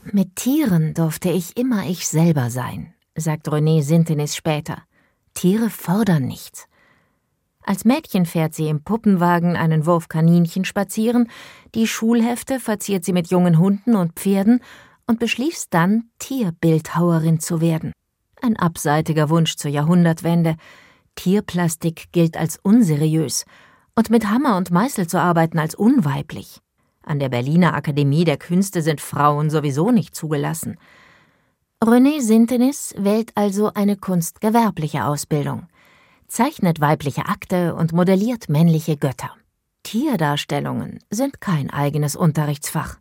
Mit Tieren durfte ich immer ich selber sein, sagt René Sintenis später. Tiere fordern nichts. Als Mädchen fährt sie im Puppenwagen einen Wurf Kaninchen spazieren, die Schulhefte verziert sie mit jungen Hunden und Pferden und beschließt dann, Tierbildhauerin zu werden. Ein abseitiger Wunsch zur Jahrhundertwende. Tierplastik gilt als unseriös und mit Hammer und Meißel zu arbeiten als unweiblich. An der Berliner Akademie der Künste sind Frauen sowieso nicht zugelassen. René Sintenis wählt also eine kunstgewerbliche Ausbildung, zeichnet weibliche Akte und modelliert männliche Götter. Tierdarstellungen sind kein eigenes Unterrichtsfach.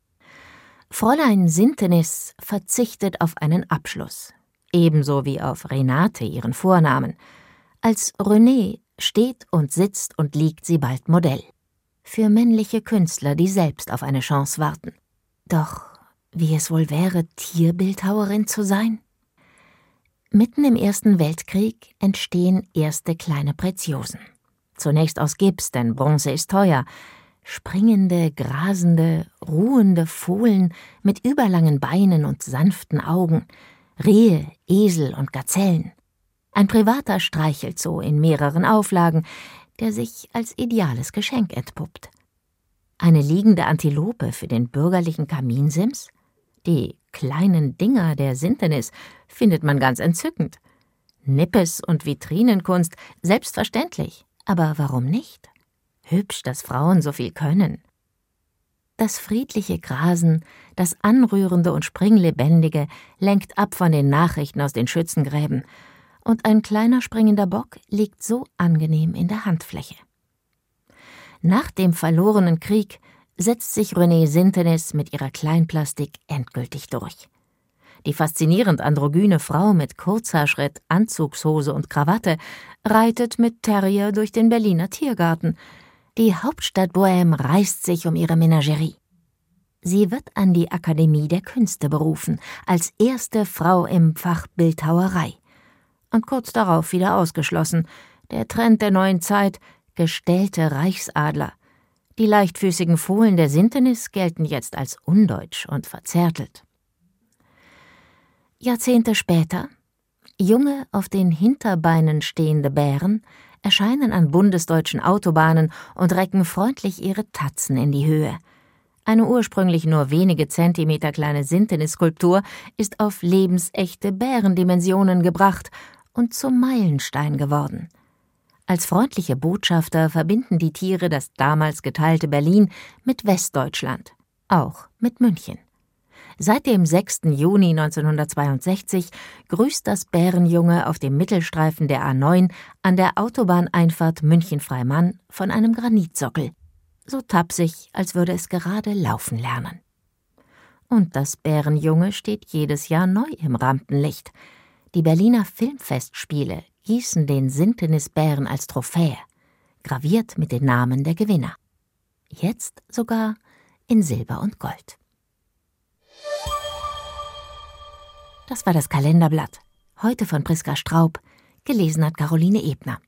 Fräulein Sintenis verzichtet auf einen Abschluss, ebenso wie auf Renate, ihren Vornamen. Als René steht und sitzt und liegt sie bald Modell. Für männliche Künstler, die selbst auf eine Chance warten. Doch wie es wohl wäre, Tierbildhauerin zu sein? Mitten im Ersten Weltkrieg entstehen erste kleine Preziosen. Zunächst aus Gips, denn Bronze ist teuer. Springende, grasende, ruhende Fohlen mit überlangen Beinen und sanften Augen. Rehe, Esel und Gazellen. Ein privater Streichelzoo in mehreren Auflagen, der sich als ideales Geschenk entpuppt. Eine liegende Antilope für den bürgerlichen Kaminsims? Die kleinen Dinger der Sintenis findet man ganz entzückend. Nippes und Vitrinenkunst, selbstverständlich. Aber warum nicht? Hübsch, dass Frauen so viel können. Das friedliche Grasen, das Anrührende und Springlebendige lenkt ab von den Nachrichten aus den Schützengräben. Und ein kleiner springender Bock liegt so angenehm in der Handfläche. Nach dem verlorenen Krieg setzt sich René Sintenis mit ihrer Kleinplastik endgültig durch. Die faszinierend androgyne Frau mit Kurzhaarschritt, Anzugshose und Krawatte reitet mit Terrier durch den Berliner Tiergarten. Die Hauptstadtbohème reißt sich um ihre Menagerie. Sie wird an die Akademie der Künste berufen, als erste Frau im Fach Bildhauerei. Und kurz darauf wieder ausgeschlossen. Der Trend der neuen Zeit, gestellte Reichsadler. Die leichtfüßigen Fohlen der Sintenis gelten jetzt als undeutsch und verzärtelt. Jahrzehnte später, junge, auf den Hinterbeinen stehende Bären erscheinen an bundesdeutschen Autobahnen und recken freundlich ihre Tatzen in die Höhe. Eine ursprünglich nur wenige Zentimeter kleine Sintenis-Skulptur ist auf lebensechte Bärendimensionen gebracht und zum Meilenstein geworden. Als freundliche Botschafter verbinden die Tiere das damals geteilte Berlin mit Westdeutschland, auch mit München. Seit dem 6. Juni 1962 grüßt das Bärenjunge auf dem Mittelstreifen der A9 an der Autobahneinfahrt München-Freimann von einem Granitsockel, so tapsig, als würde es gerade laufen lernen. Und das Bärenjunge steht jedes Jahr neu im Rampenlicht. Die Berliner Filmfestspiele gießen den Sintenis-Bären als Trophäe, graviert mit den Namen der Gewinner. Jetzt sogar in Silber und Gold. Das war das Kalenderblatt. Heute von Priska Straub, gelesen hat Caroline Ebner.